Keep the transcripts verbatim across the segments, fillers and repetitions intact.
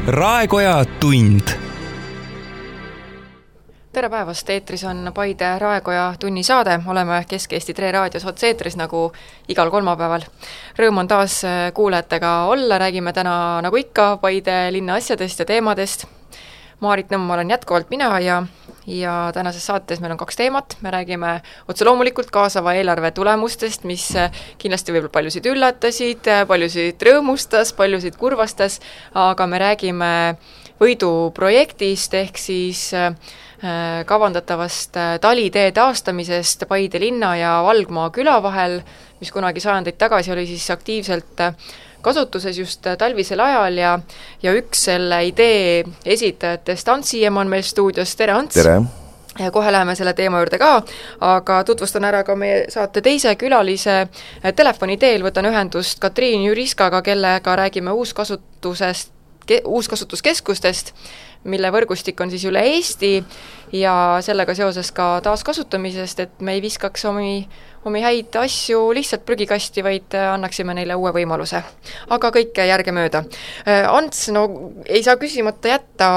Raekoja tund. Tere päevast, eetris on Paide Raekoja tunni saade. Oleme Kesk-Eesti Tre Raadios otse-eetris nagu igal kolmapäeval. Rõõm on taas kuulajatega olla. Räägime täna nagu ikka Paide linna asjadest ja teemadest. Maarit Nõmm olen jätkuvalt mina ja, ja tänases saates meil on kaks teemat. Me räägime otse loomulikult kaasava eelarve tulemustest, mis kindlasti võib-olla paljusid üllatasid, paljusid rõõmustas, paljusid kurvastas, aga me räägime võiduprojektist ehk siis kavandatavast talitee taastamisest Paide linna ja Valgmaa küla vahel, mis kunagi sajandeid tagasi oli siis aktiivselt kasutuses just talvisel ajal ja, ja üks selle idee esitajatest, Ants Siemann on meil stuudios. Tere, Ants! Tere! Ja kohe läheme selle teema juurde ka, aga tutvustan ära ka meie saate teise külalise. Telefoni teel võtan ühendust Katriin Jüriskaga, kellega räägime uuskasutusest, uuskasutuskeskustest, mille võrgustik on siis üle Eesti ja sellega seoses ka taaskasutamisest, et me ei viskaks omi, omi häid asju lihtsalt prügikasti, vaid annaksime neile uue võimaluse. Aga kõike järgemööda. Ants, no ei saa küsimata jätta,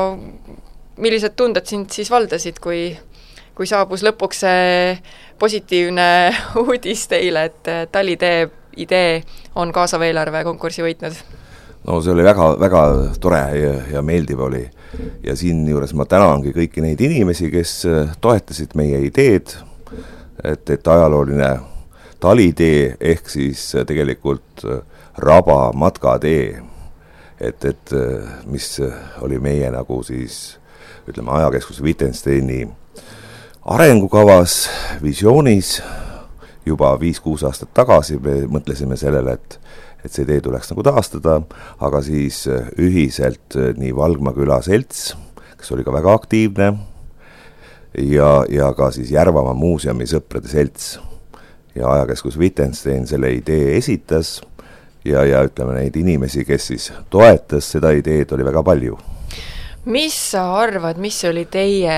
millised tunded sind siis valdasid, kui, kui saabus lõpuks see positiivne uudis teile, et talitee idee on kaasava eelarve konkursi võitnud? No see oli väga, väga tore ja, ja meeldiv oli. Ja siin juures ma tänangi kõiki neid inimesi, kes toetasid meie ideed, et, et ajalooline talitee ehk siis tegelikult raba matkatee, et, et mis oli meie nagu siis, ütleme, ajakeskus Wittgensteini arengukavas, visioonis juba viis-kuus aastat tagasi me mõtlesime sellele, et et see tee tuleks nagu taastada, aga siis ühiselt nii Valgmaa küla selts, kes oli ka väga aktiivne, ja, ja ka siis Järvamaa muuseumi sõprade selts. Ja ajakeskus Wittgenstein selle idee esitas ja, ja ütleme neid inimesi, kes siis toetas seda ideed, oli väga palju. Mis sa arvad, mis oli teie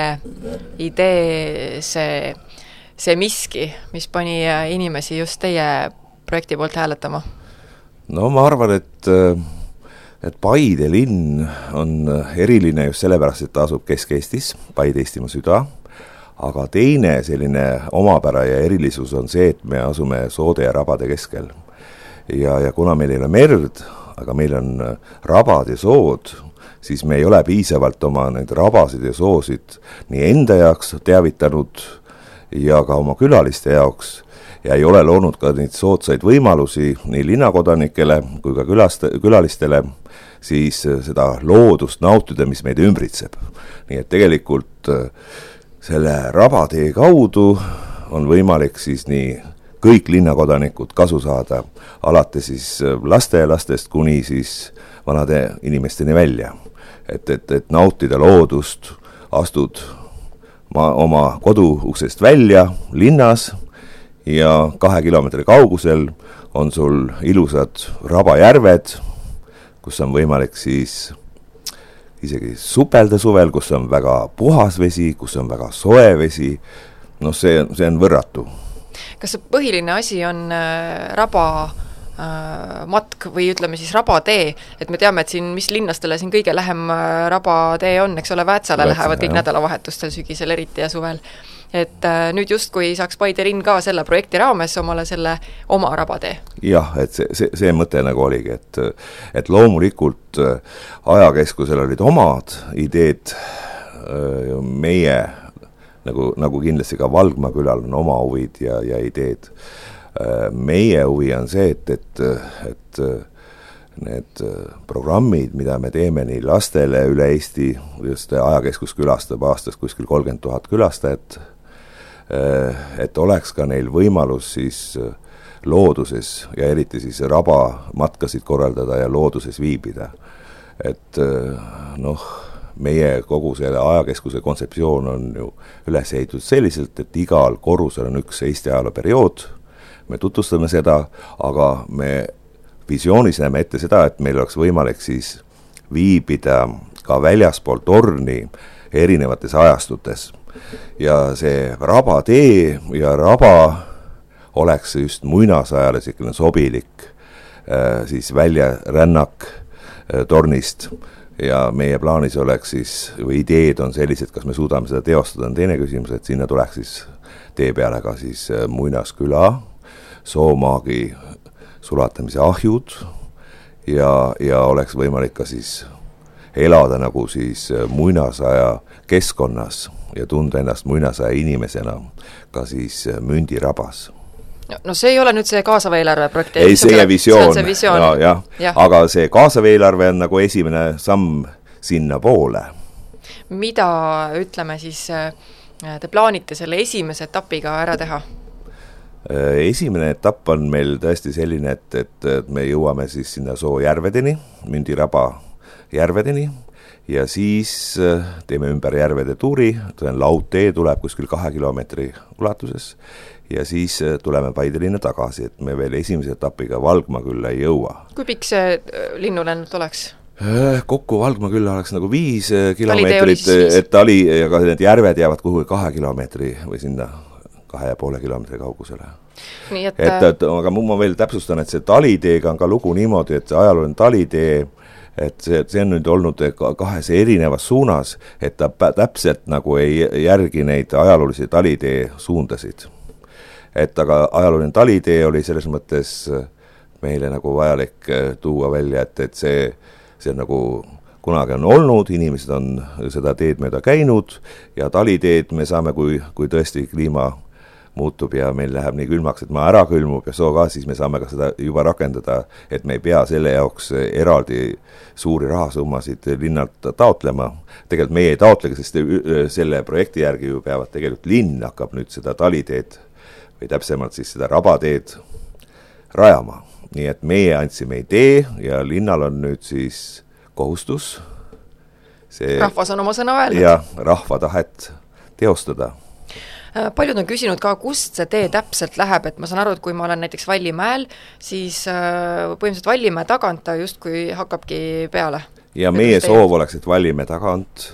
idee see, see miski, mis pani inimesi just teie projekti poolt hääletama? No ma arvan, et, et Paide linn on eriline just sellepärast, et ta asub Kesk-Eestis, Paide-Eestimaa süda, aga teine selline omapära ja erilisus on see, et me asume soode ja rabade keskel. Ja, ja kuna meil ei ole merd, aga meil on rabad ja sood, siis me ei ole piisavalt oma neid rabasid ja soosid nii enda jaoks teavitanud ja ka oma külaliste jaoks, ja ei ole loonud ka neid soodsaid võimalusi nii linnakodanikele kui ka külast, külalistele siis seda loodust nautida, mis meid ümbritseb. Nii et tegelikult selle rabatee kaudu on võimalik siis nii kõik linnakodanikud kasu saada, alates siis laste ja lastest kuni siis vanade inimesteni välja. Et, et, et nautida loodust, astud ma, oma kodu uksest välja linnas, ja kahe kilomeetri kaugusel on sul ilusad rabajärved, kus on võimalik siis isegi supelda suvel, kus on väga puhas vesi, kus on väga soe vesi. No see, see on võrratu. Kas see põhiline asi on äh, raba äh, matk või ütleme siis rabatee, et me teame, et siin, mis linnastele siin kõige lähem äh, rabatee on, eks ole, Väätsale Väätsale lähevad kõik nädalavahetustel, sügisel eriti ja suvel. Et äh, nüüd just, kui saaks Paide linn ka selle projekti raames omale selle oma rabatee. Jah, et see, see, see mõte nagu oligi, et, et loomulikult ajakeskusel olid omad ideed, meie, nagu, nagu kindlasti ka Valgmaa külal on oma huvid ja, ja ideed. Meie huvi on see, et, et, et need programmid, mida me teeme nii lastele üle Eesti, just ajakeskus külastab aastas kuskil kolmkümmend tuhat külastajat, et oleks ka neil võimalus siis looduses ja eriti siis raba matkasid korraldada ja looduses viibida. Et noh, meie kogu selle ajakeskuse kontseptsioon on ju üles ehitatud selliselt, et igal korrusel on üks Eesti ajalooperiood, me tutvustame seda, aga me visioonis näeme ette seda, et meil oleks võimalik siis viibida ka väljaspool torni erinevates ajastutes. Ja see rabatee ja raba oleks just muinasajale selline sobilik äh, siis väljarännak äh, tornist ja meie plaanis oleks siis, või ideed on sellised, kas me suudame seda teostada, on teine küsimus, et sinna tuleks siis tee peale ka siis muinasküla, soomaagi sulatamise ahjud ja, ja oleks võimalik ka siis elada nagu siis muinasaja keskkonnas ja tunda ennast muinasaja inimesena ka siis mündirabas. No see ei ole nüüd see kaasava eelarve projekt. Ei, see on visioon, see visioon. Ja, jah. Ja. Aga see kaasava eelarve on nagu esimene samm sinna poole. Mida, ütleme siis, te plaanite selle esimese etapiga ära teha? Esimene etapp on meil tõesti selline, et, et, et me jõuame siis sinna Soojärvedeni, mündiraba järvedeni, ja siis teeme ümber järvede tuuri, tõen laudtee tuleb kuskil kahe kilomeetri ulatuses, ja siis tuleme Paidelinna tagasi, et me veel esimese etapiga Valgma külla ei jõua. Kui pikk see linnulennult oleks? Kokku Valgma külla oleks nagu viis kilomeetrit, et tali ja ka need järved jäävad kuhugi kahe kilomeetri või sinna kahe ja poole kilomeetri kaugusele. Nii et... Et, et aga ma veel täpsustan, et see taliteega on ka lugu niimoodi, et see ajalooline talitee, et see, see on nüüd olnud kahes erinevas suunas, et ta täpselt nagu ei järgi neid ajaloolisi talitee suundasid. Et aga ajalooline talitee oli selles mõttes meile nagu vajalik tuua välja, et, et see, see on nagu kunagi on olnud, inimesed on seda teed mööda käinud ja taliteed me saame, kui, kui tõesti kliima muutub ja meil läheb nii külmaks, et maa ära külmub ja soo ka, siis me saame ka seda juba rakendada, et me ei pea selle jaoks eraldi suuri rahasummasid linnalt taotlema. Tegelikult meie ei taotlegi, sest selle projekti järgi ju peavad tegelikult linn hakkab nüüd seda taliteed või täpsemalt siis seda rabateed rajama. Nii et meie andsime idee ja linnal on nüüd siis kohustus see, rahvas on oma sõna öelnud. Ja rahva tahet teostada. Paljud on küsinud ka, kust see tee täpselt läheb, et ma saan aru, et kui ma olen näiteks Vallimäel, siis põhimõtteliselt Vallimäe tagant ta justkui hakkabki peale. Ja meie soov oleks, et Vallimäe tagant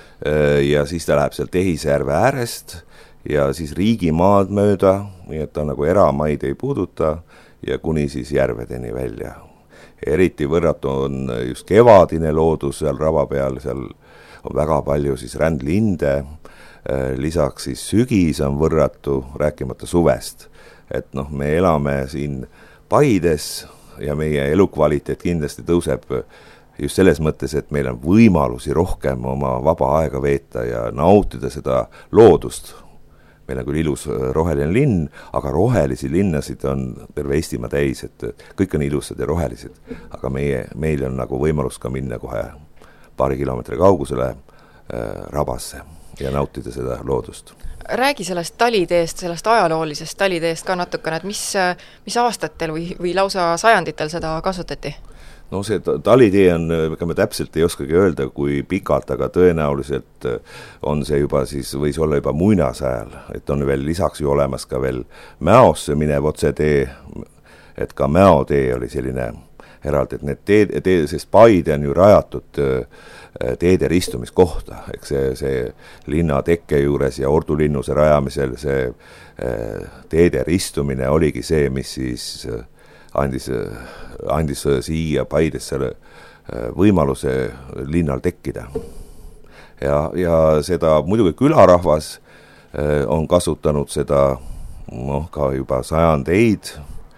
ja siis ta läheb seal Tehisjärve äärest ja siis riigimaad mööda, nii et ta nagu eramaid ei puuduta ja kuni siis järvedeni välja. Eriti võrratu on just kevadine loodus seal raba peal, seal on väga palju siis rändlinde, lisaks siis sügis on võrratu, rääkimata suvest. Et noh, me elame siin Paides ja meie elukvaliteet kindlasti tõuseb just selles mõttes, et meil on võimalusi rohkem oma vaba aega veeta ja nautida seda loodust. Meil on küll ilus roheline linn, aga rohelisi linnasid on terve Eestimaa täis, et kõik on ilusad ja rohelised. Aga meie, meil on nagu võimalus ka minna kohe paari kilomeetri kaugusele äh, rabasse ja nautida seda loodust. Räägi sellest taliteest, sellest ajaloolisest taliteest ka natukene, et mis, mis aastatel või, või lausa sajanditel seda kasutati? No see talitee on, ega me täpselt ei oskagi öelda, kui pikalt, aga tõenäoliselt on see juba siis, võis olla juba muinasajal, et on veel lisaks ju olemas ka veel Mäosse minev otse tee, et ka Mäotee oli selline eraldi, et need teed, teed, sest Paide on ju rajatud teede ristumiskohta, eks see, see linna tekke juures ja Ordulinnuse rajamisel see teede ristumine oligi see, mis siis andis, andis siia Paidesse võimaluse linnal tekkida. Ja, ja seda muidugi külarahvas on kasutanud seda noh, ka juba sajandeid,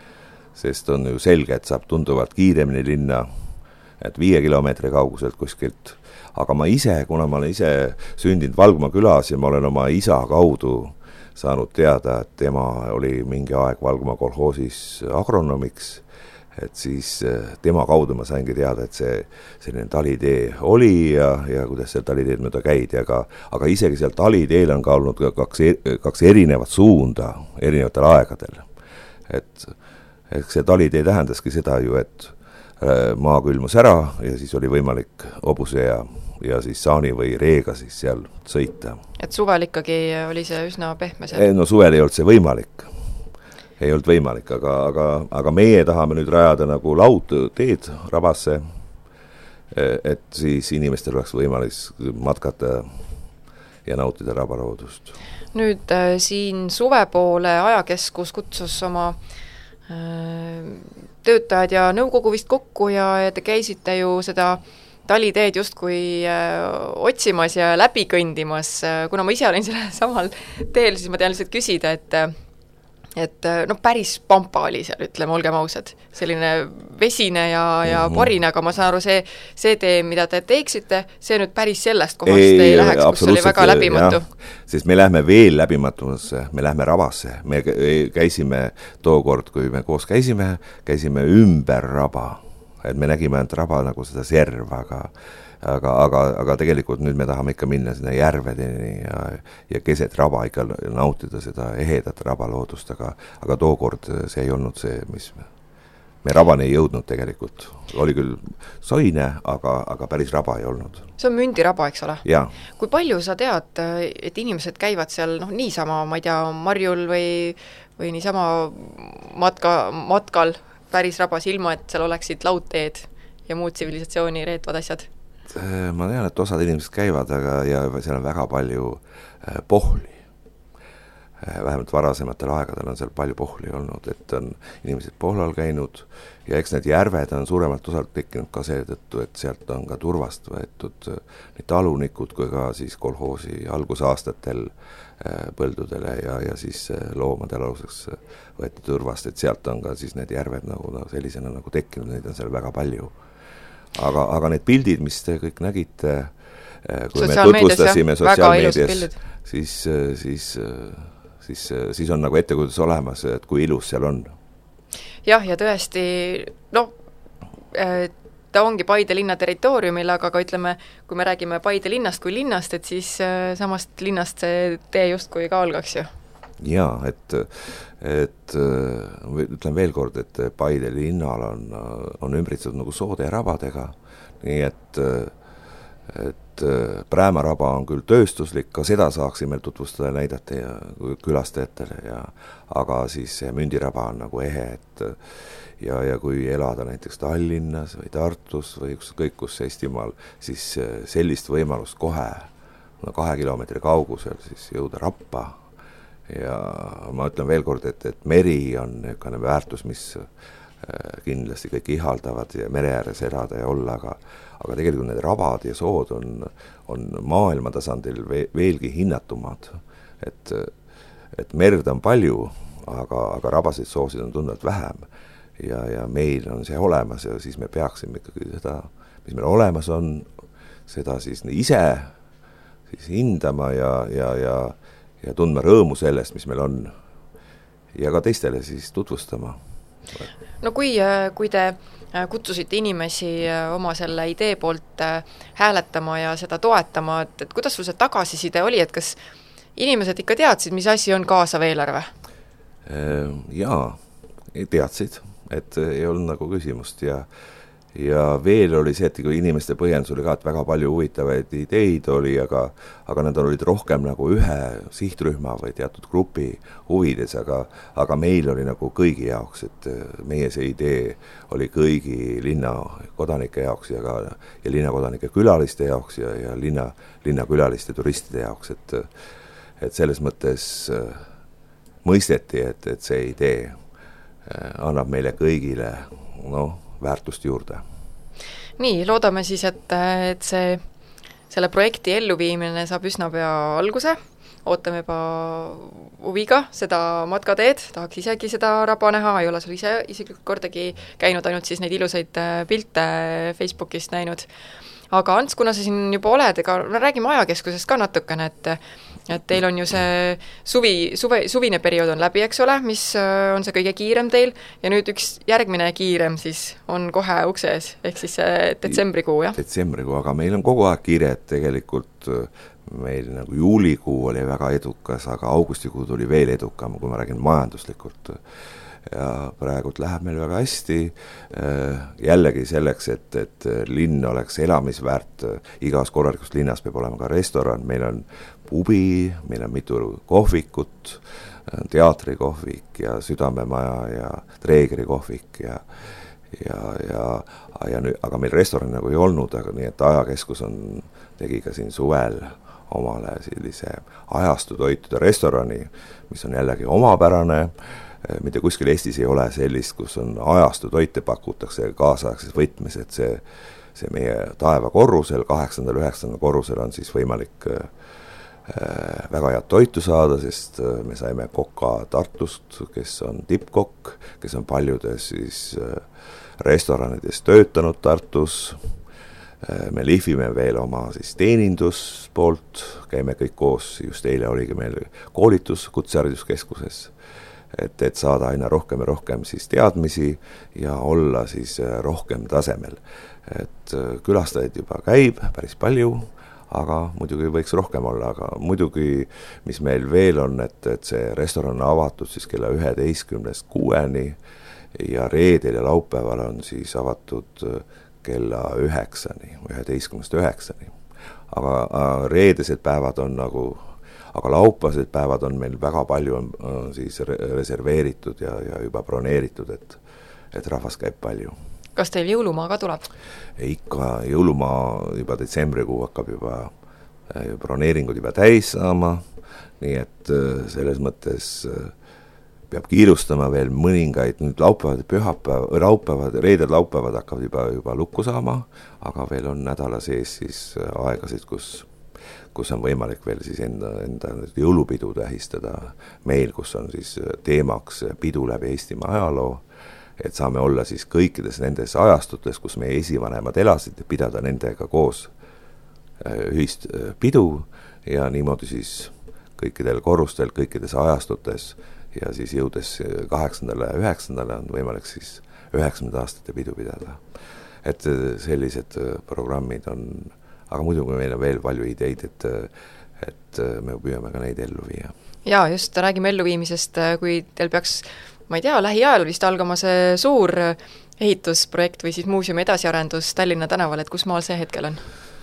sest on ju selge, et saab tunduvalt kiiremini linna, et viie kilomeetri kauguselt kuskilt. Aga ma ise, kuna ma olen ise sündinud Valgma külas ja ma olen oma isa kaudu saanud teada, et tema oli mingi aeg Valgma kolhoosis agronomiks, et siis tema kaudu ma saingi teada, et see selline talitee oli ja, ja kuidas seal taliteed mööda käidi, aga, aga isegi seal taliteel on ka olnud kaks, kaks erinevat suunda erinevatel aegadel. Et, et see talitee tähendaski seda ju, et maa külmus ära ja siis oli võimalik hobuse ja, ja siis saani või reega siis seal sõita. Et suvel ikkagi oli see üsna pehme seal? No suvel ei olnud see võimalik. Ei olnud võimalik, aga, aga, aga meie tahame nüüd rajada nagu laudteed rabasse, et siis inimestel oleks võimalik matkata ja nautida rabaloodust. Nüüd äh, siin suvepoole ajakeskus kutsus oma äh, töötajad ja nõukogu vist kokku ja te käisite ju seda taliteed justkui otsimas ja läbi kõndimas, kuna ma ise olin selle samal teel, siis ma tean lihtsalt küsida, et et no päris pampa oli seal, ütleme, olgem ausad, selline vesine ja, ja parine, aga ma saan aru, see, see tee, mida te teeksite, see nüüd päris sellest kohast ei, ei läheks, kus oli väga läbimatu. Sest me lähme veel läbimatusse, me lähme rabasse, me käisime tookord, kui me koos käisime, käisime ümber raba, et me nägime ainult raba nagu seda serva, aga aga, aga, aga tegelikult nüüd me tahame ikka minna sinna järvedeni ja, ja keset raba ikka nautida seda ehedat rabaloodust, aga, aga tookord see ei olnud see, mis me, me rabani ei jõudnud tegelikult. Oli küll soine, aga, aga päris raba ei olnud. See on mündiraba, eks ole? Jaa. Kui palju sa tead, et inimesed käivad seal noh, niisama, ma ei tea, marjul või, või niisama matka, matkal päris rabas, ilma et seal oleksid laudteed ja muud tsivilisatsiooni reetvad asjad? Ma tean, et osad inimesed käivad, aga ja seal on väga palju pohli. Vähemalt varasematel aegadel on seal palju pohli olnud, et on inimesed pohlal käinud ja eks need järved on suuremalt osalt tekkinud ka seetõttu, et sealt on ka turvast võetud nii talunikud kui ka siis kolhoosi algusaastatel põldudele ja, ja siis loomadel aluseks võetud turvast, et sealt on ka siis need järved nagu, nagu sellisena nagu tekkinud, neid on seal väga palju. Aga, aga need pildid, mis te kõik nägite, kui me tutvustasime sotsiaalmeedias, siis, siis, siis, siis on nagu ettekujutuse olemas, et kui ilus seal on. Jah, ja tõesti, no ta ongi Paide linna territooriumil, aga ka ütleme, kui me räägime Paide linnast kui linnast, et siis samast linnast see tee justkui ka algaks ju. Jaa, et, et ütlen veel kord, et Paide linnal on, on ümbritsetud nagu soode ja rabadega, nii et, et Präämaraba on küll tööstuslik, ka seda saaksime tutvustada ja näidata ja külastajatele, ja, aga siis see mündiraba on nagu ehe, et ja, ja kui elada näiteks Tallinnas või Tartus või ükskõik kus Eestimaal, siis sellist võimalust kohe no kahe kilomeetri kaugusel siis jõuda Rappa. Ja ma ütlen veel kord, et, et meri on niisugune väärtus, mis kindlasti kõik ihaldavad ja mere ääres elada ja olla, aga, aga tegelikult need rabad ja sood on, on maailma tasandil veelgi hinnatumad. Et, et merd on palju, aga, aga rabasid soosid on tundvalt vähem ja, ja meil on see olemas ja siis me peaksime ikkagi seda, mis meil olemas on, seda siis ise siis hindama ja, ja, ja ja tundma rõõmu sellest, mis meil on, ja ka teistele siis tutvustama. No kui, kui te kutsusite inimesi oma selle idee poolt hääletama ja seda toetama, et, et kuidas sul see tagasiside oli, et kas inimesed ikka teadsid, mis asi on kaasav eelarve? Jaa, teadsid, et ei olnud nagu küsimust ja ja veel oli see, et kui inimeste põhjendus oli ka, et väga palju huvitavaid ideid oli, aga, aga nad olid rohkem nagu ühe sihtrühma või teatud grupi huvides, aga, aga meil oli nagu kõigi jaoks, et meie see idee oli kõigi linna kodanike jaoks ja ka ja linnakodanike külaliste jaoks ja, ja linna, linnakülaliste turistide jaoks, et, et selles mõttes mõisteti, et, et see idee annab meile kõigile noh, väärtust juurde. Nii, loodame siis, et, et see, selle projekti elluviimine saab üsna pea alguse, ootame juba huviga seda matkateed, tahaks isegi seda raba näha, ei ole sul ise isiklikult kordagi käinud, ainult siis neid ilusaid pilte Facebookist näinud. Aga Ants, kuna sa siin juba oled, ega no, räägime ajakeskusest ka natukene, et et teil on ju see suvi, suve, suvine periood on läbi, eks ole, mis on see kõige kiirem teil, ja nüüd üks järgmine kiirem siis on kohe ukse ees, ehk siis see detsembrikuu, jah? Detsembrikuu, aga meil on kogu aeg kiire, et tegelikult meil nagu juulikuu oli väga edukas, aga augustikuu tuli veel edukam, kui ma räägin majanduslikult. Ja praegult läheb meil väga hästi, jällegi selleks, et, et linn oleks elamisväärt, igas korralikus linnas peab olema ka restoran, meil on pubi, meil on mitu kohvikut, teatrikohvik ja südamemaja ja treegrikohvik ja, ja, ja, ja nüüd, aga meil restoran nagu ei olnud, aga nii, et ajakeskus on, tegi ka siin suvel omale sellise ajastu toitude restorani, mis on jällegi omapärane, mitte kuskil Eestis ei ole sellist, kus on ajastu toite pakutakse kaasaegses võtmes, et see, see meie taevakorrusel, kaheksandal, üheksandal korrusel on siis võimalik väga head toitu saada, sest me saime koka Tartust, kes on tippkokk, kes on paljudes siis restoranides töötanud Tartus. Me lihvime veel oma siis teeninduspoolt, käime kõik koos, just eile oligi meil koolitus Kutsehariduskeskuses, et, et saada aina rohkem ja rohkem siis teadmisi ja olla siis rohkem tasemel. Et külastajaid juba käib päris palju, aga muidugi võiks rohkem olla, aga muidugi, mis meil veel on, et, et see restoran on avatud siis kella üheteistkümnest kuueni ja reedel ja laupäeval on siis avatud kella üheksani, üheteistkümnest üheksani. Aga reedesed päevad on nagu, aga laupäevased päevad on meil väga palju on, on siis reserveeritud ja, ja juba broneeritud, et, et rahvas käib palju. Kas teil jõulumaa ka tuleb? Ikka jõulumaa juba detsembrikuu hakkab juba broneeringud juba täis saama, nii et selles mõttes peab kiirustama veel mõningaid, nüüd laupäevad, pühapäev, laupäevad, reeded laupäevad hakkavad juba, juba lukku saama, aga veel on nädala sees siis aegasid, kus, kus on võimalik veel siis enda, enda jõulupidu tähistada meil, kus on siis teemaks pidu läbi Eestimaa ajaloo, et saame olla siis kõikides nendes ajastutes, kus meie esivanemad elasid, pidada nendega koos ühist pidu ja niimoodi siis kõikidel korrustel, kõikides ajastutes ja siis jõudes kaheksandale ja üheksandale on võimalik siis üheksakümnendate aastate pidu pidada. Et sellised programmid on, aga muidugi meil on veel palju ideid, et, et me püüame ka neid ellu viia. Jaa, just räägime elluviimisest, kui teil peaks ma ei tea, lähiajal vist algama see suur ehitusprojekt või siis muuseumi edasiarendus Tallinna tänaval, et kus maal see hetkel on?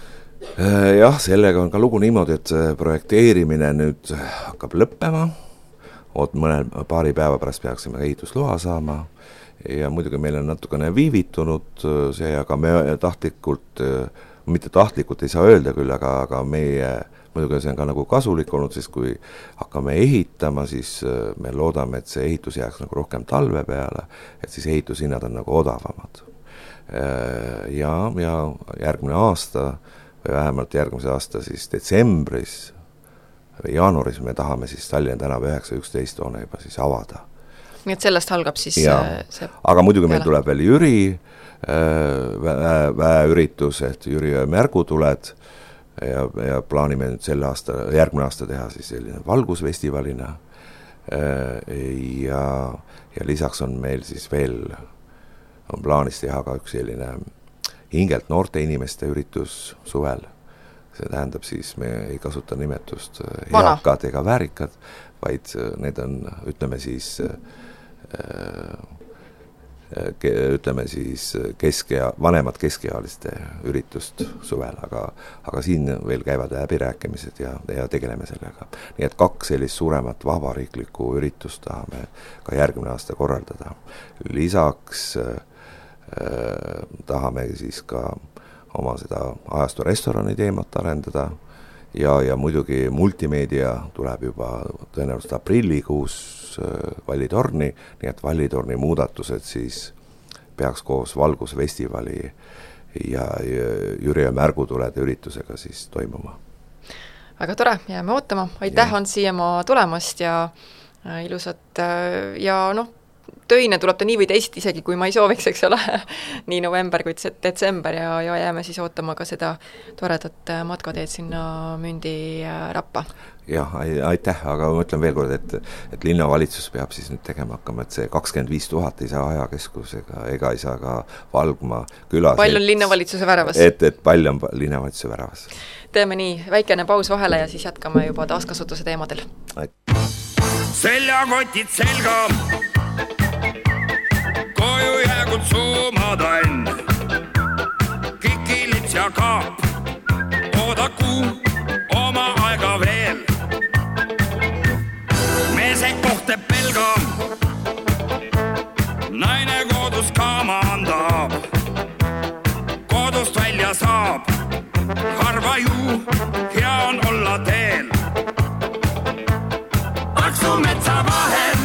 Jah, sellega on ka lugu niimoodi, et projekteerimine nüüd hakkab lõppema, oot mõnel paari päeva pärast peaksime ehitusloa saama ja muidugi meil on natukene viivitunud see, aga me tahtlikult, mitte tahtlikult ei saa öelda küll, aga, aga meie muidugi see on ka nagu kasulik olnud, siis kui hakkame ehitama, siis me loodame, et see ehitus jääks nagu rohkem talve peale, et siis ehitushinnad on nagu odavamad. Ja, ja järgmine aasta, või vähemalt järgmise aasta siis detsembris või jaanuaris me tahame siis Tallinna tänava üheksa üksteist hoone juba siis avada. Nii et sellest algab siis ja, see aga muidugi meil tuleb veel Jüri väe, väeüritus, et Jüri märgutuled ja, ja plaanime nüüd selle aasta, järgmine aasta teha siis selline valgusfestivalina ja, ja lisaks on meil siis veel on plaanis teha ka üks selline hingelt noorte inimeste üritus suvel. See tähendab siis, me ei kasuta nimetust heakad ega väärikad, vaid need on, ütleme siis ütleme siis keskea, vanemad keskealiste üritust suvel, aga, aga siin veel käivad läbirääkimised ja, ja tegeleme sellega. Nii et kaks sellist suuremat vabariiklikku üritust tahame ka järgmine aasta korraldada. Lisaks äh, tahame siis ka oma seda ajastu restorani teemat arendada ja, ja muidugi multimeedia tuleb juba tõenäoliselt aprillikuus Vallitorni, nii et Vallitorni muudatused siis peaks koos Valgusfestivali ja Jüri ja märgutulede üritusega siis toimuma. Väga tore, jääme ootama. Aitäh, Hans Siiamaa tulemast ja ilusat ja noh, töine tuleb ta nii või teist, isegi kui ma ei sooviks, eks ole, nii november kui detsember ja, ja jääme siis ootama ka seda toredat matkateed sinna Mündi Rappa. Jah, aitäh, aga ma ütlen veel kord, et, et linnavalitsus peab siis nüüd tegema hakkama, et see kakskümmend viis tuhat ei saa ajakeskusega ega ei saa ka Valgma külas. Pall on linnavalitsuse väravas. Et, et pall on linnavalitsuse väravas. Teeme nii, väikene paus vahele ja siis jätkame juba taaskasutuse teemadel. Seljakotid selga koju jäägud suumadann Kikilits ja kaap oodaku oma aega veel meesek kohte pelga naine kodus kaama andab kodust välja saab harva ju hea on olla teel paksu metsa vahel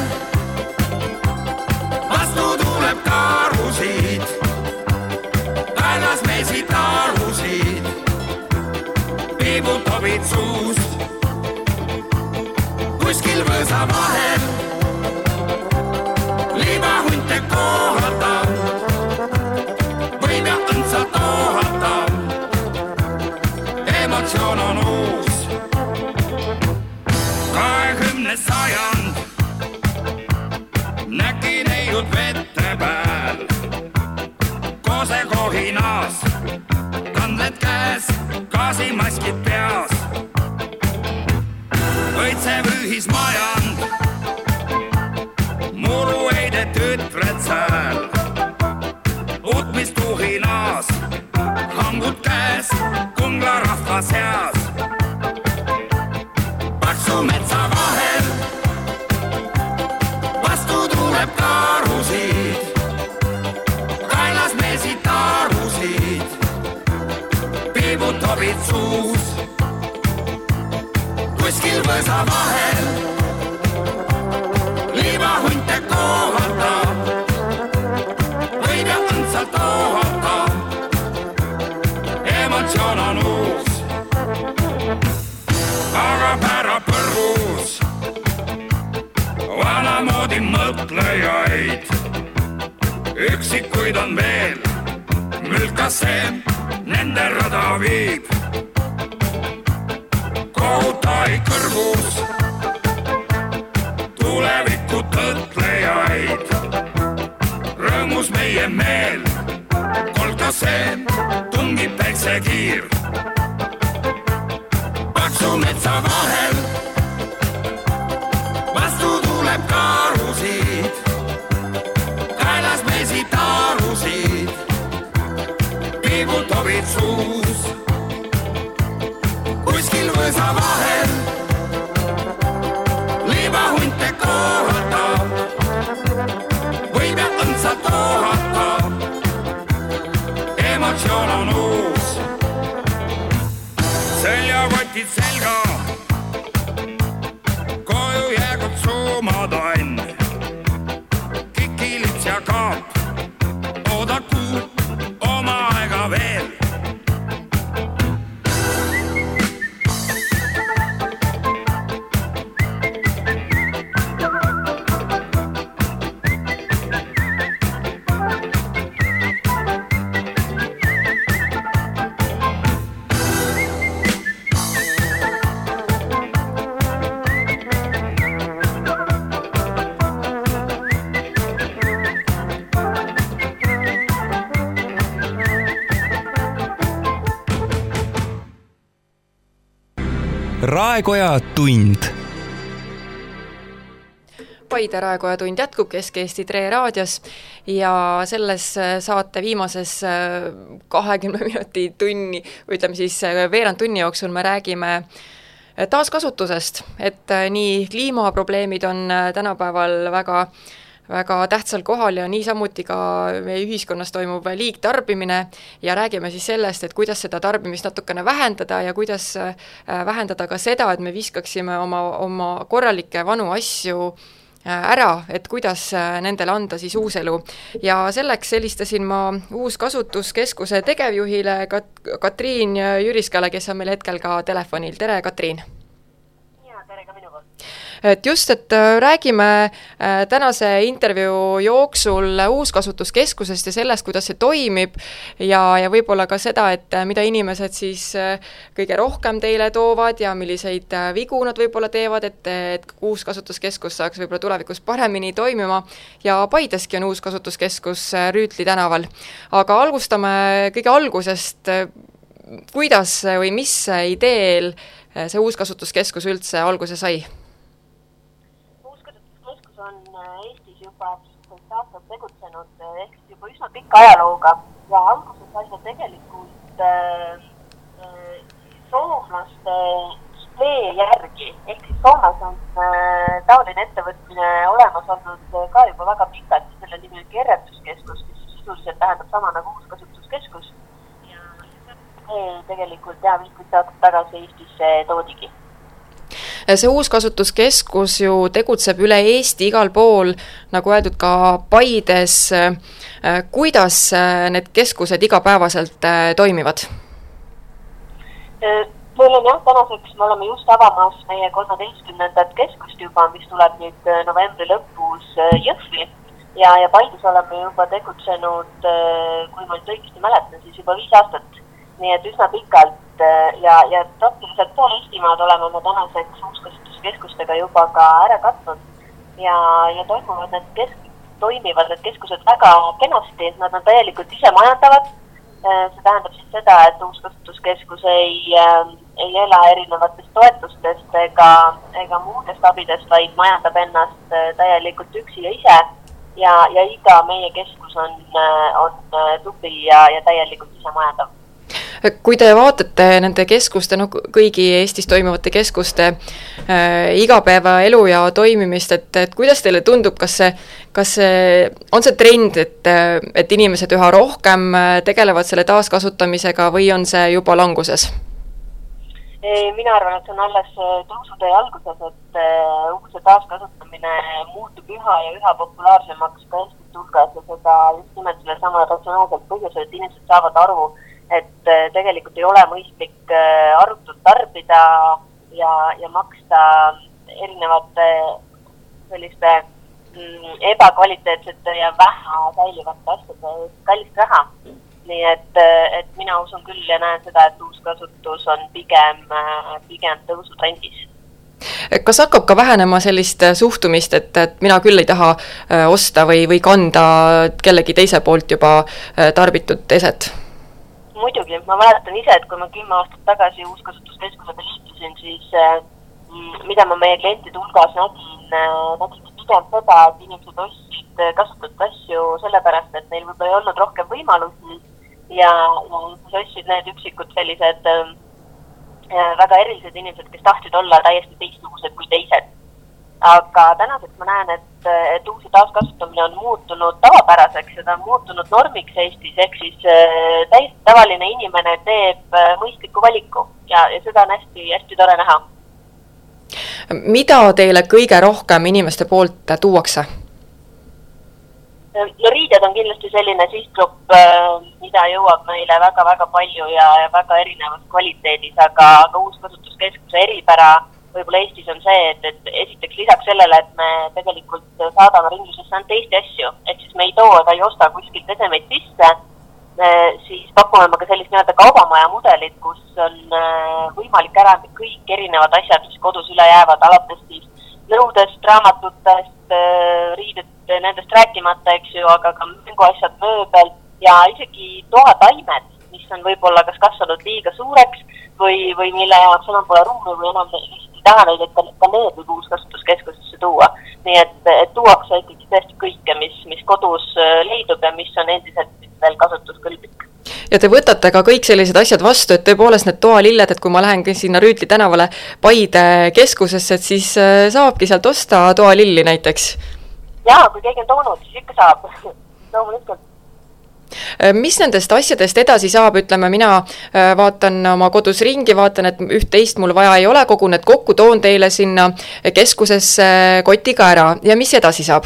vastu tuleb karusid taevas meil meesid arusid, piibutobid suust. Kuskil võsa vahel liibahunte kohata, võib ja õndsa toohata. Emotsioon on uus, kahekümne sajand, näki neiud vette pääl. Koose kohinas, kandled käes, gaasimaskid peas. Õitsev ühis majand, muru eide tütred sääl. Utmistuhinas, hangud käes, kungla rahva seas. Paksu metsa vahel, vastu tuleb karusid, kaelas meesid arusid, piibutobid suus. Kuskil võsa vahel liibahunte kohata, võib ja õndsa toohata. Emotsioon on uus, aga pära põrgus vanamoodi mõtlejaid. Üksikuid on veel, mülkas see nende rada viib. Kohutai kõrgus tulevikku tõtlejaid. Rõõmus meie meel, kolka see tungib päiksekiir. Paksu metsa vahel vastu tuleb karusid, kaelas meesid arusid, piibutobid suus. Kuskil võsa vahel liibahunte kohata, võib ja õndsa toohata. Emotsioon on uus, seljavotid selga, koju jäägud suumadann. Kikilits ja kaap, oodaku oma aega veel. Raekoja tund. Paide Raekoja tund jätkub Kesk-Eesti Tre raadios ja selles saate viimases kahekümne minuti tunni, ütleme siis veerand tunni jooksul me räägime taaskasutusest, et nii kliimaprobleemid on tänapäeval väga väga tähtsal kohal ja niisamuti ka meie ühiskonnas toimub liigtarbimine ja räägime siis sellest, et kuidas seda tarbimist natukene vähendada ja kuidas vähendada ka seda, et me viskaksime oma, oma korralikke vanu asju ära, et kuidas nendele anda siis uus elu. Ja selleks helistasin ma Uuskasutuskeskuse tegevjuhile Kat- Katriin Jüriskale, kes on meil hetkel ka telefonil. Tere, Katriin! Et just, et räägime tänase intervjuu jooksul Uuskasutuskeskusest ja sellest, kuidas see toimib ja, ja võib-olla ka seda, et mida inimesed siis kõige rohkem teile toovad ja milliseid vigu nad võib-olla teevad, et, et Uuskasutuskeskus saaks võib-olla tulevikus paremini toimima ja Paideski on Uuskasutuskeskus Rüütli tänaval. Aga alustame kõige algusest, kuidas või mis ideel see Uuskasutuskeskus üldse alguse sai? On Eestis juba viisteist aastat tegutsenud, ehk juba üsna pikka ajalooga ja alguses sai ta tegelikult äh, soomlaste idee järgi, ehk siis Soomes on äh, taoline ettevõtmine olemas olnud ka juba väga pikalt, selle nimi on Kerrenduskeskus, mis sisuliselt tähendab sama nagu Uuskasutuskeskus ja tegelikult ja viiskümmend aastat tagasi Eestisse toodigi. See uuskasutuskeskus ju tegutseb üle Eesti igal pool, nagu öeldud ka Paides. Kuidas need keskused igapäevaselt toimivad? Meil on jah, tänaseks me oleme just avamas meie kolmeteistkümnendat keskust juba, mis tuleb nüüd novembri lõpus Jõhvi ja, ja Paides oleme juba tegutsenud, kui ma nüüd õigesti mäletan, siis juba viis aastat. Nii et üsna pikalt ja, ja praktiliselt pool Eestimaad oleme me tänaseks uuskasutuskeskustega juba ka ära katnud ja, ja toimuvad need, kesk, toimivad need keskused väga kenasti, nad on täielikult ise majandavad. See tähendab siis seda, et uuskasutuskeskus ei, ei ela erinevatest toetustest ega, ega muudest abidest, vaid majandab ennast täielikult üksi ja ise ja, ja iga meie keskus on, on tubli ja, ja täielikult ise majandav. Kui te vaatate nende keskuste, no kõigi Eestis toimuvate keskuste äh, igapäevaelu ja toimimist, et, et kuidas teile tundub, kas see, kas see, on see trend, et, et inimesed üha rohkem tegelevad selle taaskasutamisega või on see juba languses? Mina arvan, et see on alles tõusutee alguses, et uuse taaskasutamine muutub üha ja üha populaarsemaks ka Eestis hulgas ja seda just nimelt selle sama ratsionaalselt põhjusel, et inimesed saavad aru, et tegelikult ei ole mõistlik arutult tarbida ja, ja maksta erinevate selliste ebakvaliteetsete ja vähe säilivate asjade kallist raha. Nii et, et mina usun küll ja näen seda, et uuskasutus on pigem, pigem tõusutrendis. Kas hakkab ka vähenema sellist suhtumist, et, et mina küll ei taha osta või, või kanda kellegi teise poolt juba tarbitud eset? Muidugi, ma mäletan ise, et kui ma kümme aastat tagasi uuskasutuskeskusega liitusin, siis äh, mida ma meie klientide hulgas nägin, nägin pigem seda, et inimesed ostsid kasutatud asju sellepärast, et neil võib-olla ei olnud rohkem võimalusi ja, ja ostsid need üksikud sellised äh, väga erilised inimesed, kes tahtsid olla täiesti teistsugused kui teised. Aga tänaseks ma näen, et, et uusi taaskasutamine on muutunud tavapäraseks ja ta on muutunud normiks Eestis, ehk siis täiesti tavaline inimene teeb mõistliku valiku ja, ja seda on hästi, hästi tore näha. Mida teile kõige rohkem inimeste poolt tuuakse? No riided on kindlasti selline sihtgrupp, mida jõuab meile väga-väga palju ja, ja väga erinevas kvaliteedis, aga, aga uuskasutuskeskuse eripära võib-olla Eestis on see, et, et esiteks lisaks sellele, et me tegelikult saadame ringlusesse ainult Eesti asju, et siis me ei too ega ei osta kuskilt esemeid sisse, siis pakume me ka sellist nii-öelda kaubamaja mudelit, kus on võimalik ära kõik erinevad asjad, mis kodus üle jäävad, alates siis nõudest, raamatutest, riided nendest rääkimata, eks ju, aga ka mänguasjad, mööbel ja isegi toataimed, mis on võib-olla kas kasvanud liiga suureks või, või mille jaoks enam pole ruumi või enam taha neid, et ka need võib uuskasutuskeskusesse tuua. Nii et, et tuuakse ikkagi tõesti kõike, mis, mis kodus leidub ja mis on endiselt veel kasutuskõlblik. Ja te võtate ka kõik sellised asjad vastu, et tõepoolest need toalilled, et kui ma lähen sinna Rüütli tänavale Paide keskusesse, et siis saabki sealt osta toalilli näiteks? Jaa, kui keegi on toonud, siis ikka saab. Loomulikult. Mis nendest asjadest edasi saab, ütleme, mina vaatan oma kodus ringi, vaatan, et üht-teist mul vaja ei ole, kogu need kokku toon teile sinna keskusesse kotiga ära ja mis edasi saab?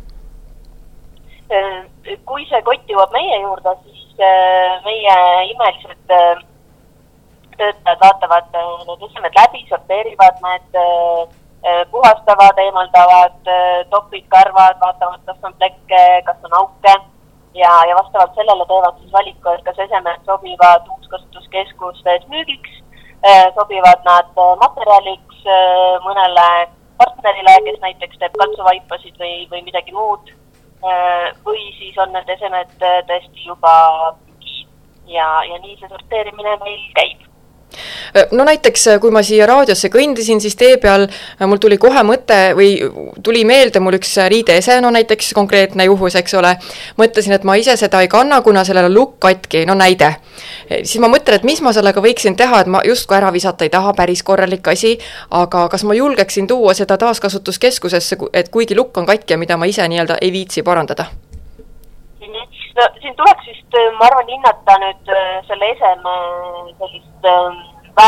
Kui see kott jõuab meie juurde, siis meie imelised töötajad vaatavad need esemed läbi, sorteerivad need, puhastavad, eemaldavad, topid, karvad, vaatavad, kas on plekke, kas on auke. Ja, ja vastavalt sellele teevad siis valiku, et kas esemed sobivad uuskasutuskeskustes müügiks, sobivad nad materjaliks mõnele partnerile, kes näiteks teeb kaltsuvaipasid või, või midagi muud, või siis on need esemed tõesti juba ja, ja nii see sorteerimine meil käib. No näiteks, kui ma siia raadiosse kõndisin, siis tee peal mul tuli kohe mõte või tuli meelde mul üks riideese, no näiteks konkreetne juhus, eks ole. Mõtlesin, et ma ise seda ei kanna, kuna sellele lukk katki, no näide. Siis ma mõtlen, et mis ma sellega võiksin teha, et ma justkui ära visata ei taha, päris korralik asi, aga kas ma julgeksin tuua seda taaskasutuskeskusesse, et kuigi lukk on katki ja mida ma ise nii-öelda ei viitsi parandada? No, siin tuleks vist, ma arvan, hinnata nüüd selle eseme sellist väärtust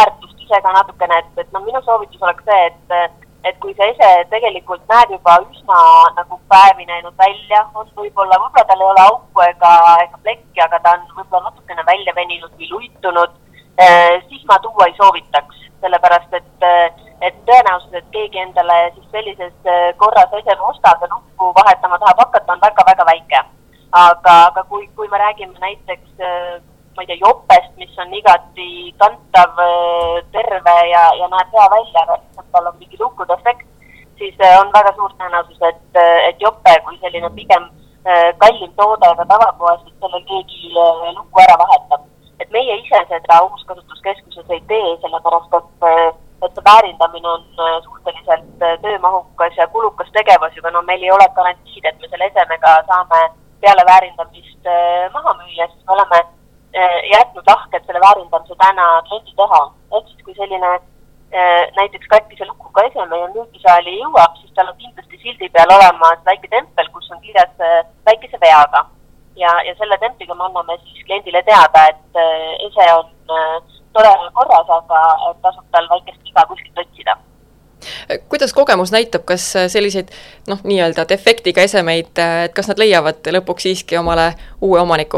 ise ka natukene, et, et no minu soovitus oleks see, et et kui see ese tegelikult näeb juba üsna nagu päevi näinud välja, on võib-olla, võib-olla tal ei ole auku ega, ega plekki, aga ta on võib-olla natukene välja veninud või luitunud, siis ma tuua ei soovitaks, sellepärast et, et tõenäosus, et keegi endale siis sellises korras eseme ostab ja nuppu vahetama tahab hakata, on väga-väga väike. Aga, aga kui, kui me räägime näiteks ma ei tea, jopest, mis on igati kantav, terve ja, ja näeb hea välja, et tal on mingi lukudefekt, siis on väga suur tõenäosus, et, et jope kui selline pigem kallim toode ega tavapoes, et sellel keegi luku ära vahetab. Et meie ise seda uuskasutuskeskuses ei tee, sellepärast, et, et see väärindamine on suhteliselt töömahukas ja kulukas tegevus, aga no meil ei ole garantiid, et me selle esemega saame peale väärindamist maha müüa, siis me oleme jätnud lahke, et selle väärindamise täna kliendi teha. Et siis kui selline näiteks katkise lukuga eseme ja müügisaali jõuab, siis tal on kindlasti sildi peal olemas väike tempel, kus on kirjas väikese veaga. Ja, ja selle templiga me anname siis kliendile teada, et ese on tore korras, aga tasub tal väikest viga kuskilt otsida. Kuidas kogemus näitab, kas selliseid noh, nii-öelda defektiga esemeid, et kas nad leiavad lõpuks siiski omale uue omaniku?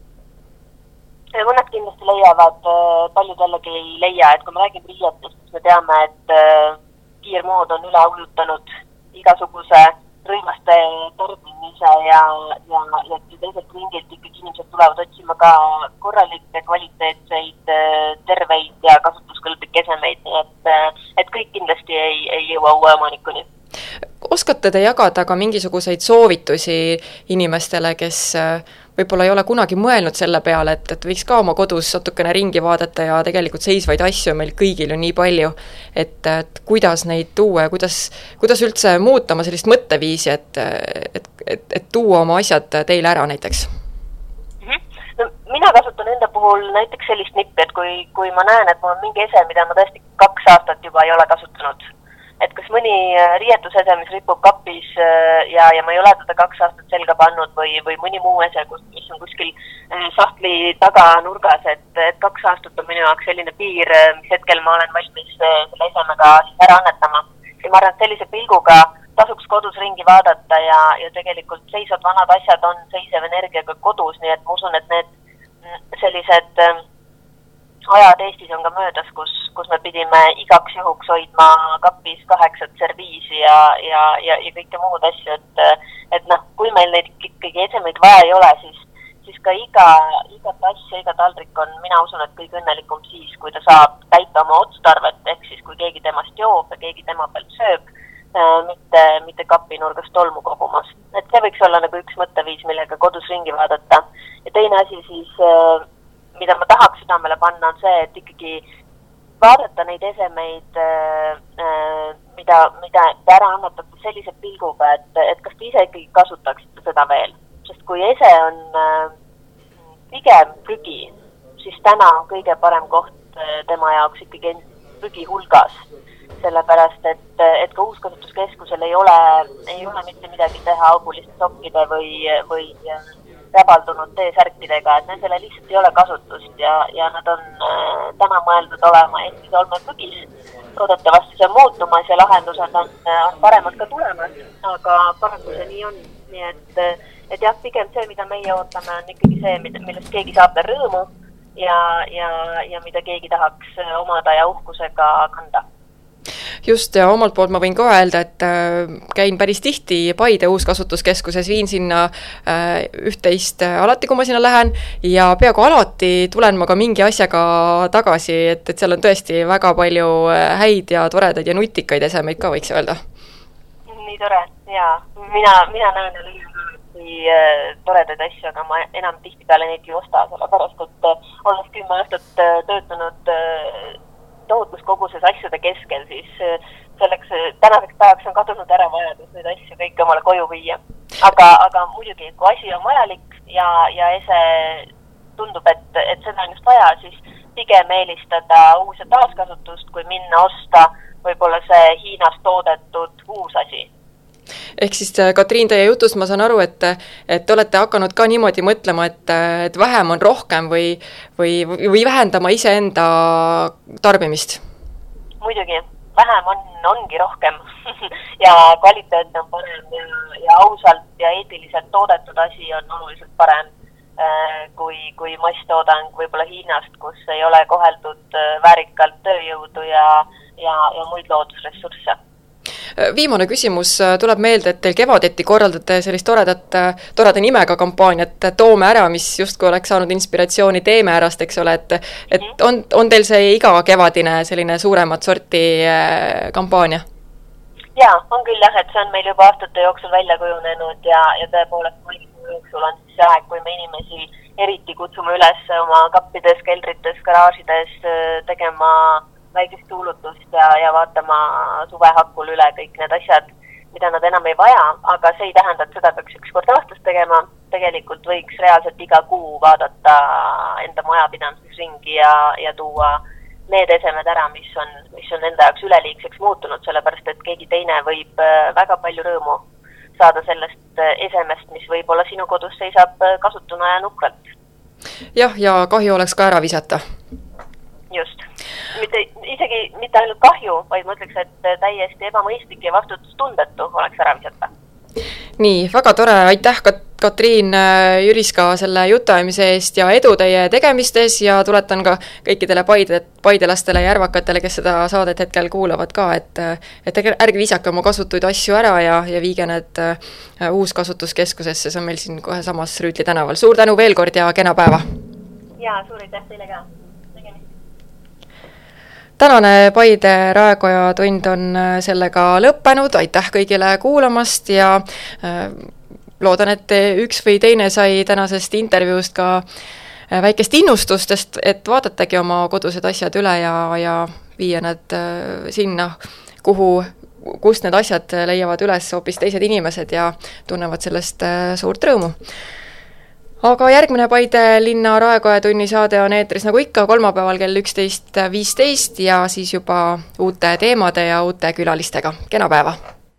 Mõned kindlasti leiavad, paljud jällegi ei leia, et kui me räägime riietest, siis me teame, et kiirmood on üle ujutanud igasuguse rõivaste tarbimise ja, ja, ja teiselt ringilt ikkagi inimesed tulevad otsima ka korralikke, kvaliteetseid, terveid ja kasutuskõlblik esemeid, nii et, et kõik kindlasti ei, ei jõua uue omanikuni. Oskate te jagada ka mingisuguseid soovitusi inimestele, kes võib-olla ei ole kunagi mõelnud selle peale, et, et võiks ka oma kodus natukene ringi vaadata ja tegelikult seisvaid asju meil kõigil on nii palju, et, et kuidas neid tuua ja kuidas, kuidas üldse muuta oma sellist mõtteviisi, et, et, et, et tuua oma asjad teile ära näiteks? No, mina kasutan enda puhul näiteks sellist nippi, et kui, kui ma näen, et mul on mingi ese, mida ma tõesti kaks aastat juba ei ole kasutanud, et kas mõni riietusese, mis ripub kapis ja, ja ma ei ole teda kaks aastat selga pannud või, või mõni muu ese, mis on kuskil sahtli taga nurgas, et, et kaks aastat on minu jaoks selline piir, mis hetkel ma olen valmis selle esemega ära annetama. Ja ma arvan, et sellise pilguga tasuks kodus ringi vaadata ja, ja tegelikult seisvad vanad asjad on seisev energiaga kodus, nii et ma usun, et need sellised ajad Eestis on ka möödas, kus, kus me pidime igaks juhuks hoidma kapis kaheksat serviisi ja, ja, ja, ja kõike muud asju, et, et noh, kui meil neid ikkagi esemeid vaja ei ole, siis, siis ka iga, iga tass ja iga taldrik on, mina usun, et kõige õnnelikum siis, kui ta saab täita oma otstarvet, ehk siis kui keegi temast joob ja keegi tema pealt sööb, mitte, mitte kapinurgast tolmu kogumas. Et see võiks olla nagu üks mõtteviis, millega kodus ringi vaadata. Ja teine asi siis mida ma tahaks südamele panna, on see, et ikkagi vaadata neid esemeid, mida, mida ära annetate sellise pilguga, et, et kas te ise ikkagi kasutaksite seda veel. Sest kui ese on pigem prügi, siis täna on kõige parem koht tema jaoks ikkagi prügi hulgas. Sellepärast, et, et ka uuskasutuskeskusel ei ole, ei ole mitte midagi teha auguliste sokkide või, või räbaldunud T-särkidega, et nendele lihtsalt ei ole kasutust ja, ja nad on äh, täna mõeldud olema Eestis olmeprügis. Toodetavasti see on muutumas ja lahendused on, on paremad ka tulemas, aga paraku see nii on. Nii et, et jah, pigem see, mida meie ootame, on ikkagi see, millest keegi saab veel rõõmu ja, ja, ja mida keegi tahaks omada ja uhkusega kanda. Just, ja omalt poolt ma võin ka öelda, et käin päris tihti Paide uuskasutuskeskuses, viin sinna üht-teist alati, kui ma sinna lähen, ja peaaegu alati tulen ma ka mingi asjaga tagasi, et, et seal on tõesti väga palju häid ja toredaid ja nutikaid esemeid ka, võiks öelda. Nii tore, jaa. Mina, mina näen ja lõin toredaid asju, aga ma enam tihti peale neid ei osta, sellepärast, et olles kümme aastat töötanud tootluskoguses asjade keskel, siis selleks tänaseks päevaks on kadunud ära vajadus neid asju kõike omale koju viia. Aga, aga muidugi, kui asi on vajalik ja, ja ese tundub, et, et seda on just vaja, siis pigem eelistada uus- ja taaskasutust, kui minna osta võib-olla see Hiinas toodetud uus asi. Ehk siis, Katriin, teie jutust ma saan aru, et, et te olete hakanud ka niimoodi mõtlema, et, et vähem on rohkem või, või, või vähendama iseenda tarbimist? muidugi, vähem on, ongi rohkem ja kvaliteet on parem ja, ja ausalt ja eetiliselt toodetud asi on oluliselt parem äh, kui, kui masstoodang võib-olla Hiinast, kus ei ole koheldud äh, väärikalt tööjõudu ja, ja, ja muid loodusressursse. Viimane küsimus tuleb meelde, et teil kevadeti korraldate sellist toredat, toreda nimega kampaaniat Toome ära, mis justkui oleks saanud inspiratsiooni Teeme ärast, eks ole, et, et on, on teil see iga kevadine selline suuremat sorti kampaania? Jaa, on küll jah, et see on meil juba aastate jooksul välja kujunenud ja, ja tõepoolest mõnikuu jooksul on siis see aeg, kui me inimesi eriti kutsume üles oma kappides, keldrites, garaažides tegema väikest tuulutust ja, ja vaatama suvehakul üle kõik need asjad, mida nad enam ei vaja, aga see ei tähenda, et seda peaks üks kord aastas tegema. Tegelikult võiks reaalselt iga kuu vaadata enda majapidamises ringi ja, ja tuua need esemed ära, mis on, mis on enda jaoks üleliigseks muutunud, sellepärast et keegi teine võib väga palju rõõmu saada sellest esemest, mis võib-olla sinu kodus seisab kasutuna ja nukralt. Jah, ja kahju oleks ka ära visata. Just. Mitte, isegi mitte ainult kahju, vaid ma ütleks, et täiesti ebamõistlik ja vastutustundetu oleks ära visata. Nii, väga tore, aitäh Kat- Katriin Jüriska selle jutuajamise eest ja edu teie tegemistes ja tuletan ka kõikidele paide, paidelastele ja järvakatele, kes seda saadet hetkel kuulavad ka, et, et ärge visake oma kasutuid asju ära ja, ja viige need uuskasutuskeskusesse, see on meil siin kohe samas Rüütli tänaval. Suur tänu veel kord ja kena päeva! Jaa, suur aitäh teile ka! Tänane Paide Raekoja tund on sellega lõppenud, aitäh kõigile kuulamast ja loodan, et üks või teine sai tänasest intervjuust ka väikest innustustest, et vaadatagi oma kodused asjad üle ja, ja viia need sinna, kuhu, kust need asjad leiavad üles hoopis teised inimesed ja tunnevad sellest suurt rõõmu. Aga järgmine Paide linna Raekoja tunni saade on eetris nagu ikka kolmapäeval kell üksteist viisteist ja siis juba uute teemade ja uute külalistega. Kena päeva!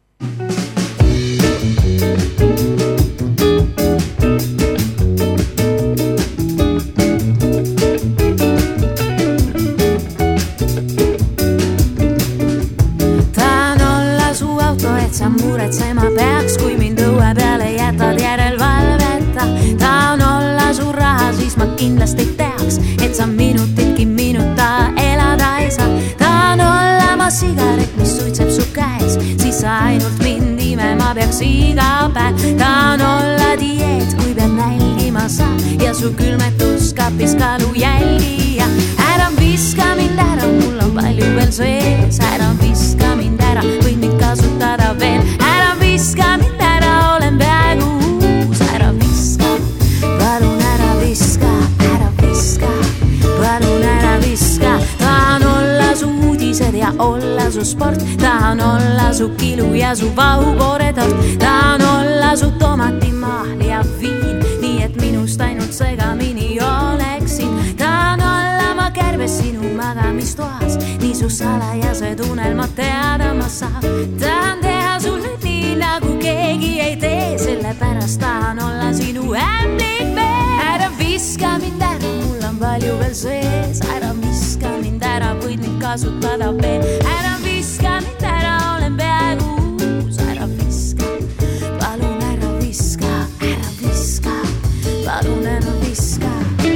Tahan olla su auto, et sa muretsema peaks, kui mind õue peale jätad järelvalveta. Tahan olla su raha, siis ma kindlasti teaks, et sa minutitki minuta elada ei saa. Tahan olla ma sigaret, mis suitseb su käes, siis sa ainult mind imema peaks iga päev. Tahan olla dieet, kui pead nälgima sa ja su külmetuskapis kalu jälgija. Ära viska mind ära, mul on palju veel sees. Ära viska mind ära, võid mind kasutada veel. Ära viska mind ära, olen peaaegu uus. Ära viska, palun ära viska, ära viska, palun ära viska. Tahan olla su uudised ja olla su sport. Tahan olla su kilu ja su vahupooretort. Tahan olla su tomatimahl ja viin, nii et minust ainult segamini oleksin. Tahan olla ma kärbes sinu magamistoas, nii su salajased unelmad teada ma saab. Tahan teha sulle nii, nagu keegi ei tee, sellepärast tahan olla sinu ämblik veel. Ära viska mind ära, mul on palju veel sees. Ära viska mind ära, võid mind kasutada veel. Ära viska mind ära, olen peaaegu uus. Ära viska, palun ära viska, ära viska, palun ära viska.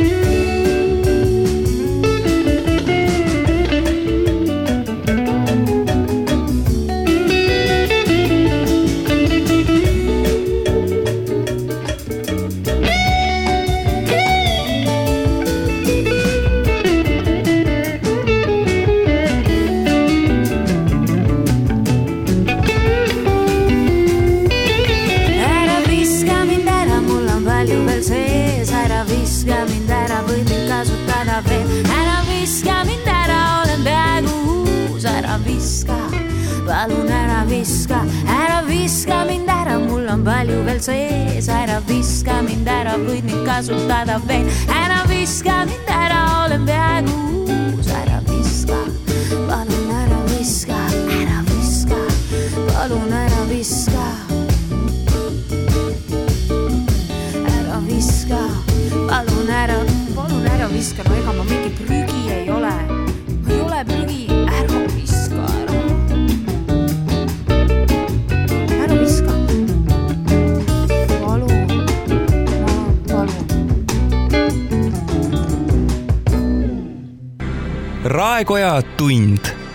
Palun ära viska, ära viska mind ära, mul on palju veel sees. Ära viska mind ära, võid mind kasutada veel. Ära viska mind ära, olen peaaegu uus. Ära viska, palun ära viska, ära viska, palun ära viska. Ära viska, palun ära, palun ära viska, no ega ma mingi prügi ei ole. Ma ei ole prügi, ära viska. Raekoja tund